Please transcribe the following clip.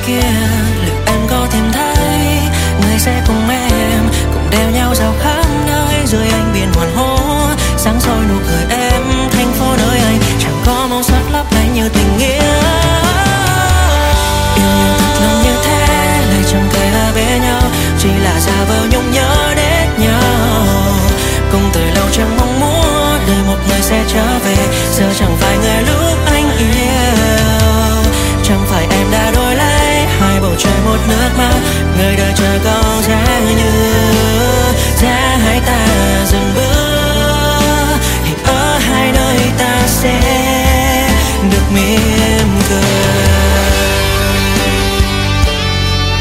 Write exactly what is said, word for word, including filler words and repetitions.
kia, liệu em có tìm thấy người sẽ cùng em, cùng đeo nhau dạo khắp nơi dưới ánh biển hoàng hôn. Sáng soi nụ cười em, thành phố nơi anh chẳng có màu sắc lấp lánh như tình yêu. Yêu nhau thật lòng như thế, lại chẳng thể ở bên nhau, chỉ là giả vờ nhung nhớ đến nhau. Cùng từ lâu chẳng mong muốn đời một người sẽ trở về, giờ chẳng phải người lúc anh yêu. Chẳng phải em đã đổi lấy hai bầu trời một nước mắt, người đời chờ câu giá như